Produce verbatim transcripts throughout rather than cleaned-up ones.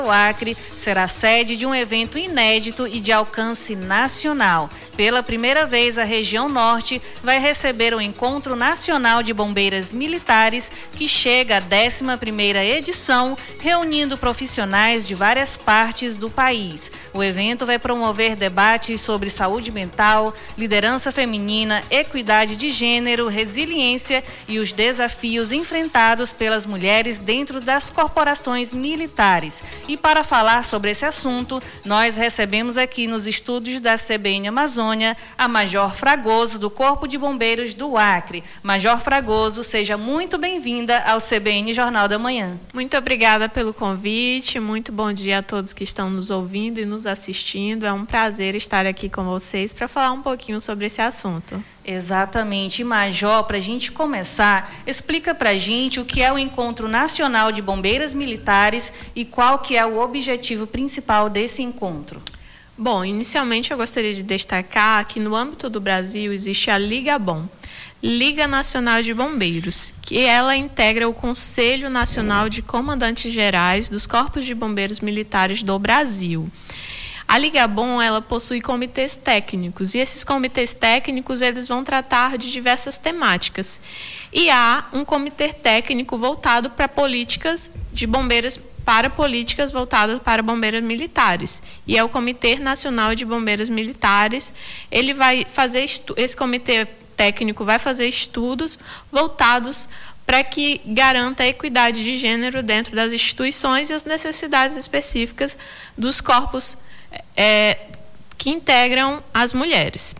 O Acre será sede de um evento inédito e de alcance nacional. Pela primeira vez, a região norte vai receber o Encontro Nacional de Bombeiras Militares, que chega à décima primeira edição, reunindo profissionais de várias partes do país. O evento vai promover debates sobre saúde mental, liderança feminina, equidade de gênero, resiliência e os desafios enfrentados pelas mulheres dentro das corporações militares. E para falar sobre esse assunto, nós recebemos aqui nos estúdios da C B N Amazônia a Major Fragoso, do Corpo de Bombeiros do Acre. Major Fragoso, seja muito bem-vinda ao C B N Jornal da Manhã. Muito obrigada pelo convite, muito bom dia a todos que estão nos ouvindo e nos assistindo. É um prazer estar aqui com vocês para falar um pouquinho sobre esse assunto. Exatamente. Major, para a gente começar, explica para a gente o que é o Encontro Nacional de Bombeiras Militares e qual que é o objetivo principal desse encontro. Bom, inicialmente eu gostaria de destacar que no âmbito do Brasil existe a Ligabom, Liga Nacional de Bombeiros, que ela integra o Conselho Nacional de Comandantes Gerais dos Corpos de Bombeiros Militares do Brasil. A Ligabom, ela possui comitês técnicos, e esses comitês técnicos eles vão tratar de diversas temáticas. E há um comitê técnico voltado para políticas de bombeiros, para políticas voltadas para bombeiros militares. E é o Comitê Nacional de Bombeiros Militares. Ele vai fazer esse comitê técnico vai fazer estudos voltados para que garanta a equidade de gênero dentro das instituições e as necessidades específicas dos corpos É, que integram as mulheres.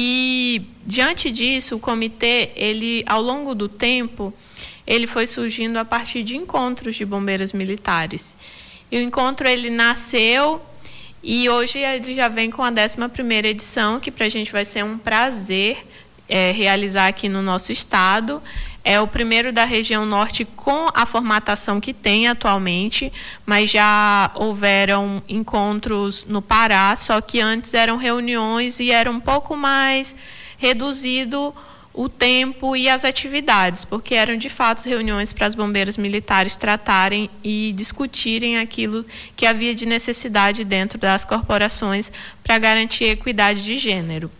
E diante disso, o comitê, ele, ao longo do tempo, ele foi surgindo a partir de encontros de bombeiros militares. E o encontro ele nasceu e hoje ele já vem com a décima primeira edição, que para a gente vai ser um prazer é, realizar aqui no nosso estado. É o primeiro da região norte com a formatação que tem atualmente, mas já houveram encontros no Pará, só que antes eram reuniões e era um pouco mais reduzido o tempo e as atividades, porque eram de fato reuniões para as bombeiras militares tratarem e discutirem aquilo que havia de necessidade dentro das corporações para garantir a equidade de gênero.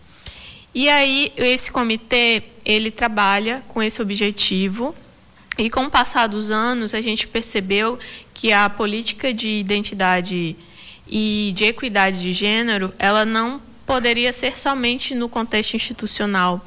E aí, esse comitê, ele trabalha com esse objetivo e, com o passar dos anos, a gente percebeu que a política de identidade e de equidade de gênero, ela não poderia ser somente no contexto institucional.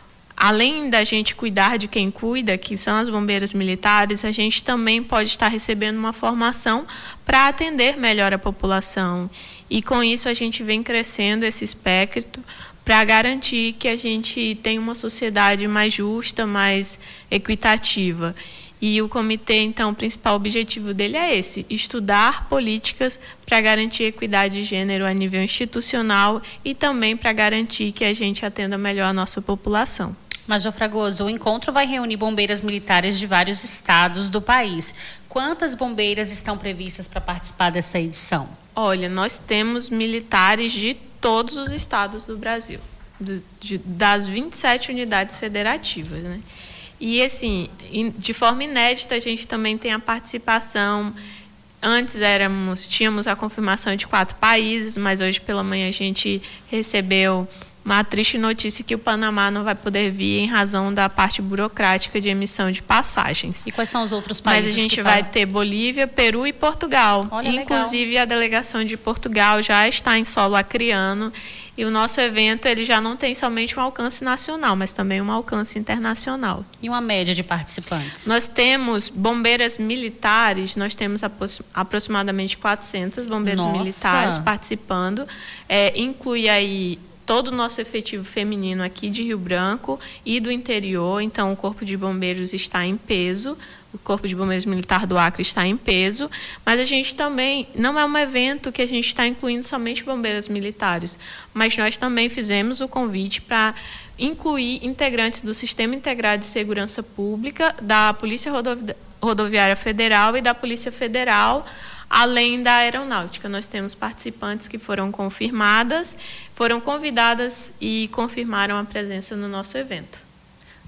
Além da gente cuidar de quem cuida, que são as bombeiras militares, a gente também pode estar recebendo uma formação para atender melhor a população. E, com isso, a gente vem crescendo esse espectro para garantir que a gente tenha uma sociedade mais justa, mais equitativa. E o comitê, então, o principal objetivo dele é esse, estudar políticas para garantir a equidade de gênero a nível institucional e também para garantir que a gente atenda melhor a nossa população. Major Fragoso, o encontro vai reunir bombeiras militares de vários estados do país. Quantas bombeiras estão previstas para participar dessa edição? Olha, nós temos militares de todos os estados do Brasil, do, de, das vinte e sete unidades federativas, né? E, assim, de forma inédita, a gente também tem a participação. Antes éramos, tínhamos a confirmação de quatro países, mas hoje pela manhã a gente recebeu uma triste notícia que o Panamá não vai poder vir em razão da parte burocrática de emissão de passagens. E quais são os outros países? Mas a gente que vai falam? ter Bolívia, Peru e Portugal. Olha, inclusive, legal. A delegação de Portugal já está em solo acreano. E o nosso evento ele já não tem somente um alcance nacional, mas também um alcance internacional. E uma média de participantes? Nós temos bombeiras militares, nós temos aproximadamente quatrocentas bombeiros Nossa. militares participando. É, inclui aí todo o nosso efetivo feminino aqui de Rio Branco e do interior. Então, o Corpo de Bombeiros está em peso, o Corpo de Bombeiros Militar do Acre está em peso, mas a gente também, não é um evento que a gente está incluindo somente bombeiras militares, mas nós também fizemos o convite para incluir integrantes do Sistema Integrado de Segurança Pública, da Polícia Rodovi- Rodoviária Federal e da Polícia Federal, além da aeronáutica. Nós temos participantes que foram confirmadas, foram convidadas e confirmaram a presença no nosso evento.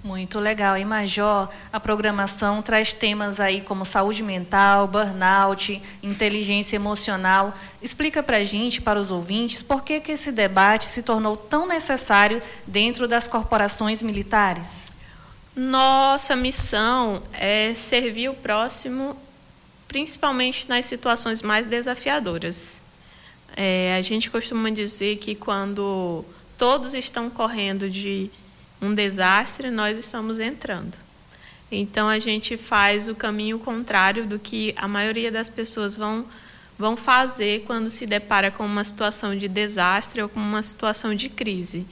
Muito legal. E, Major, a programação traz temas aí como saúde mental, burnout, inteligência emocional. Explica para a gente, para os ouvintes, por que, que esse debate se tornou tão necessário dentro das corporações militares? Nossa missão é servir o próximo, principalmente nas situações mais desafiadoras. É, a gente costuma dizer que quando todos estão correndo de um desastre, nós estamos entrando. Então, a gente faz o caminho contrário do que a maioria das pessoas vão, vão fazer quando se depara com uma situação de desastre ou com uma situação de crise.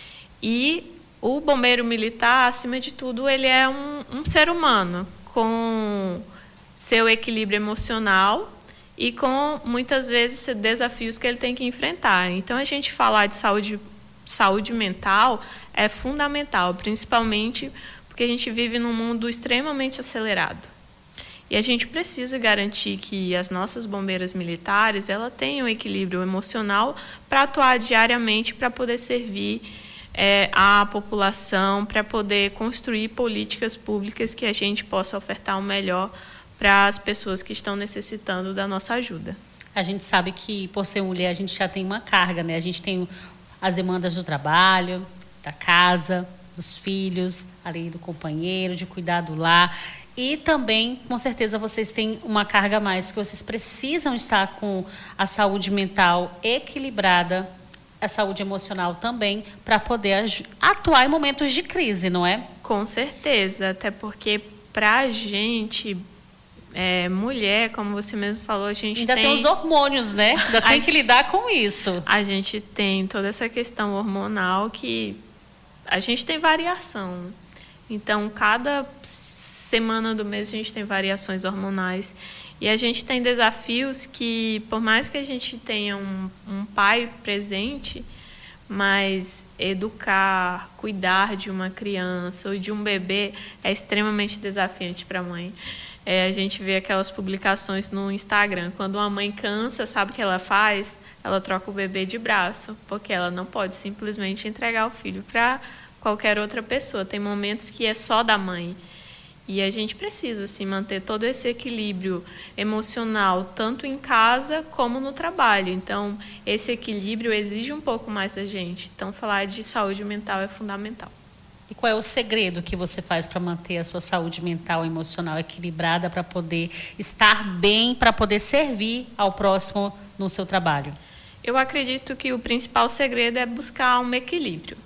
E o bombeiro militar, acima de tudo, ele é um, um ser humano com seu equilíbrio emocional e com, muitas vezes, desafios que ele tem que enfrentar. Então, a gente falar de saúde, saúde mental é fundamental, principalmente porque a gente vive num mundo extremamente acelerado. E a gente precisa garantir que as nossas bombeiras militares ela tenham equilíbrio emocional para atuar diariamente, para poder servir é, a população, para poder construir políticas públicas que a gente possa ofertar o melhor para as pessoas que estão necessitando da nossa ajuda. A gente sabe que, por ser mulher, a gente já tem uma carga, né? A gente tem as demandas do trabalho, da casa, dos filhos, ali do companheiro, de cuidar do lar. E também, com certeza, vocês têm uma carga a mais, que vocês precisam estar com a saúde mental equilibrada, a saúde emocional também, para poder atuar em momentos de crise, não é? Com certeza, até porque para a gente, é, mulher, como você mesmo falou, a gente ainda tem... tem os hormônios, né? Ainda tem que lidar com isso. A gente tem toda essa questão hormonal que a gente tem variação. Então, cada semana do mês a gente tem variações hormonais. E a gente tem desafios que, por mais que a gente tenha um, um pai presente, mas educar, cuidar de uma criança ou de um bebê é extremamente desafiante para a mãe. É, a gente vê aquelas publicações no Instagram. Quando uma mãe cansa, sabe o que ela faz? Ela troca o bebê de braço, porque ela não pode simplesmente entregar o filho para qualquer outra pessoa. Tem momentos que é só da mãe. E a gente precisa assim, manter todo esse equilíbrio emocional, tanto em casa como no trabalho. Então, esse equilíbrio exige um pouco mais da gente. Então, falar de saúde mental é fundamental. E qual é o segredo que você faz para manter a sua saúde mental e emocional equilibrada, para poder estar bem, para poder servir ao próximo no seu trabalho? Eu acredito que o principal segredo é buscar um equilíbrio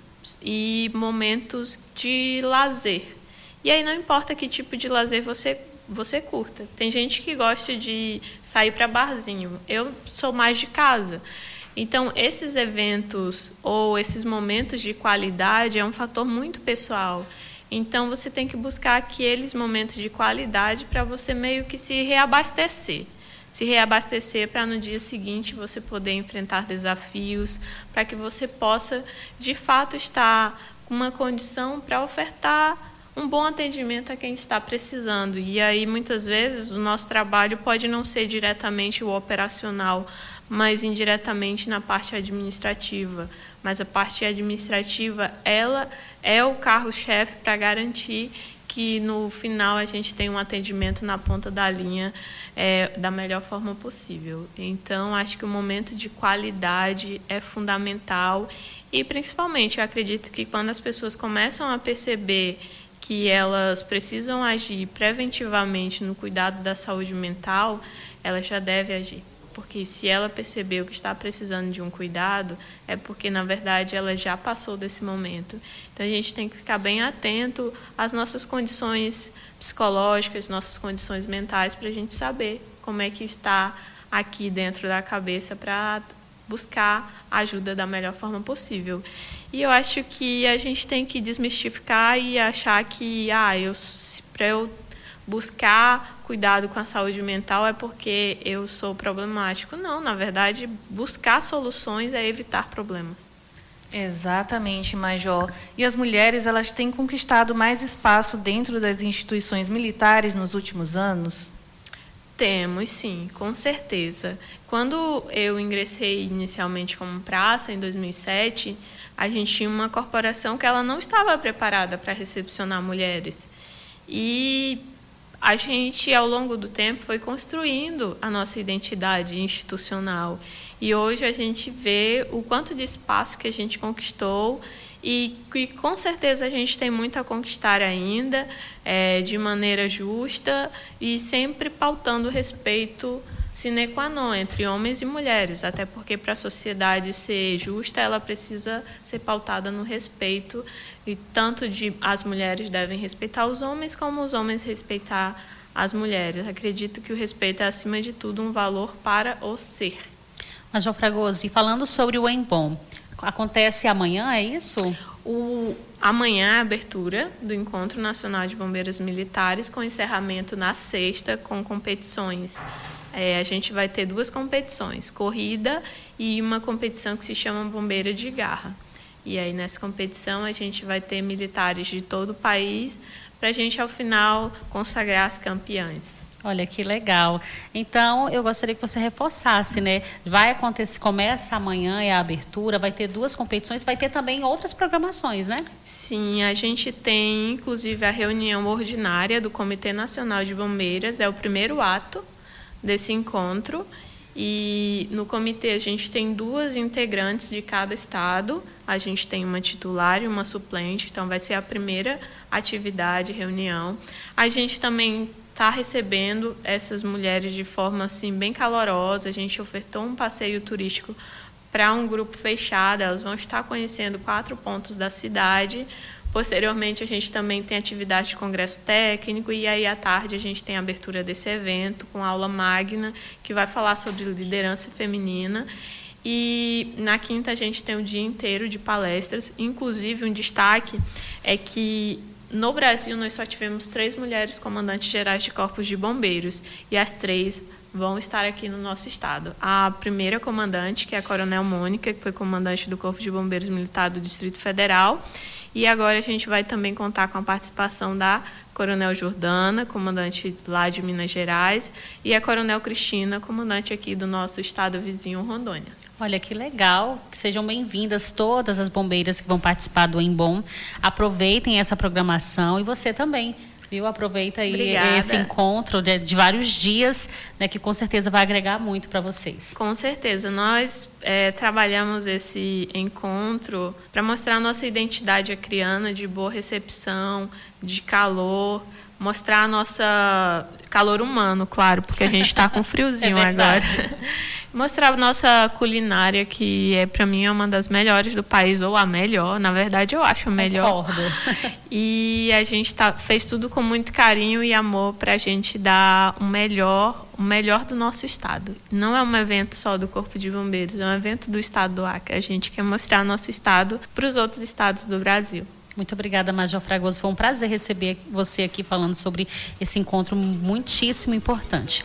e momentos de lazer. E aí não importa que tipo de lazer você, você curta. Tem gente que gosta de sair para barzinho. Eu sou mais de casa. Então, esses eventos ou esses momentos de qualidade é um fator muito pessoal. Então, você tem que buscar aqueles momentos de qualidade para você meio que se reabastecer. Se reabastecer para no dia seguinte você poder enfrentar desafios, para que você possa, de fato, estar com uma condição para ofertar um bom atendimento a quem está precisando. E aí, muitas vezes, o nosso trabalho pode não ser diretamente o operacional, mas indiretamente na parte administrativa. Mas a parte administrativa, ela é o carro-chefe para garantir que no final a gente tem um atendimento na ponta da linha é, da melhor forma possível. Então, acho que o momento de qualidade é fundamental e, principalmente, eu acredito que quando as pessoas começam a perceber que elas precisam agir preventivamente no cuidado da saúde mental, elas já devem agir. Porque se ela percebeu que está precisando de um cuidado, é porque, na verdade, ela já passou desse momento. Então, a gente tem que ficar bem atento às nossas condições psicológicas, nossas condições mentais, para a gente saber como é que está aqui dentro da cabeça para buscar ajuda da melhor forma possível. E eu acho que a gente tem que desmistificar e achar que, ah, eu, para eu buscar cuidado com a saúde mental é porque eu sou problemático. Não, na verdade, buscar soluções é evitar problemas. Exatamente, Major. E as mulheres, elas têm conquistado mais espaço dentro das instituições militares nos últimos anos? Temos, sim, com certeza. Quando eu ingressei inicialmente como praça, em dois mil e sete, a gente tinha uma corporação que ela não estava preparada para recepcionar mulheres. E a gente, ao longo do tempo, foi construindo a nossa identidade institucional. E hoje a gente vê o quanto de espaço que a gente conquistou e que, com certeza, a gente tem muito a conquistar ainda, é, de maneira justa e sempre pautando o respeito sine qua non entre homens e mulheres, até porque para a sociedade ser justa, ela precisa ser pautada no respeito, e tanto de as mulheres devem respeitar os homens, como os homens respeitar as mulheres. Acredito que o respeito é, acima de tudo, um valor para o ser. Major Fragoso, e falando sobre o Embom, acontece amanhã, é isso? O, amanhã é a abertura do Encontro Nacional de Bombeiros Militares, com encerramento na sexta, com competições. É, a gente vai ter duas competições, corrida e uma competição que se chama Bombeira de Garra. E aí, nessa competição, a gente vai ter militares de todo o país para a gente, ao final, consagrar as campeãs. Olha que legal. Então, eu gostaria que você reforçasse, né? Vai acontecer, começa amanhã, é a abertura, vai ter duas competições, vai ter também outras programações, né? Sim, a gente tem, inclusive, a reunião ordinária do Comitê Nacional de Bombeiras, é o primeiro ato desse encontro. E no comitê a gente tem duas integrantes de cada estado, a gente tem uma titular e uma suplente, então vai ser a primeira atividade, reunião. A gente também está recebendo essas mulheres de forma assim, bem calorosa. A gente ofertou um passeio turístico para um grupo fechado, elas vão estar conhecendo quatro pontos da cidade. Posteriormente, a gente também tem atividade de congresso técnico, e aí à tarde a gente tem a abertura desse evento com aula magna, que vai falar sobre liderança feminina. E na quinta a gente tem o dia inteiro de palestras, inclusive um destaque é que no Brasil, nós só tivemos três mulheres comandantes gerais de corpos de bombeiros, e as três vão estar aqui no nosso estado. A primeira comandante, que é a Coronel Mônica, que foi comandante do Corpo de Bombeiros Militar do Distrito Federal, e agora a gente vai também contar com a participação da Coronel Jordana, comandante lá de Minas Gerais, e a Coronel Cristina, comandante aqui do nosso estado vizinho, Rondônia. Olha que legal, que sejam bem-vindas todas as bombeiras que vão participar do Embom. Aproveitem essa programação, e você também, viu? Aproveita aí Obrigada. Esse encontro de, de vários dias, né, que com certeza vai agregar muito para vocês. Com certeza. Nós é, trabalhamos esse encontro para mostrar a nossa identidade acriana de boa recepção, de calor, mostrar a nossa calor humano, claro, porque a gente está com friozinho é agora. Mostrar a nossa culinária, que é, para mim, é uma das melhores do país, ou a melhor. Na verdade, eu acho a melhor. Concordo. E a gente tá, fez tudo com muito carinho e amor para a gente dar o melhor, o melhor do nosso estado. Não é um evento só do Corpo de Bombeiros, é um evento do estado do Acre. A gente quer mostrar nosso estado para os outros estados do Brasil. Muito obrigada, Major Fragoso. Foi um prazer receber você aqui falando sobre esse encontro muitíssimo importante.